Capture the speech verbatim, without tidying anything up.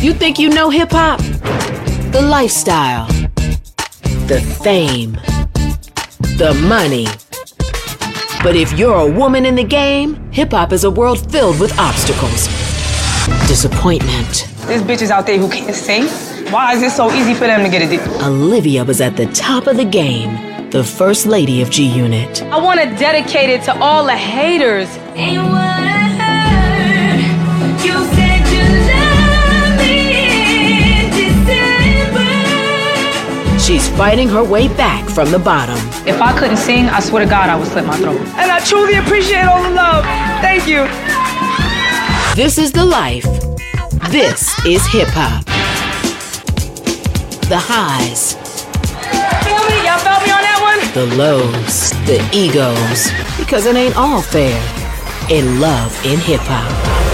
You think you know hip-hop? The lifestyle, the fame, the money. But if you're a woman in the game, hip-hop is a world filled with obstacles. Disappointment. There's bitches out there who can't sing. Why is it so easy for them to get a deal? Olivia was at the top of the game, the first lady of G Unit. I want to dedicate it to all the haters. Ain't what I heard. You said you love me in December. She's fighting her way back from the bottom. If I couldn't sing, I swear to God, I would slit my throat. And I truly appreciate all the love. Thank you. This is the life. This is hip-hop. The highs. Feel me? Y'all felt me on that one? The lows, the egos, because it ain't all fair in love in hip-hop.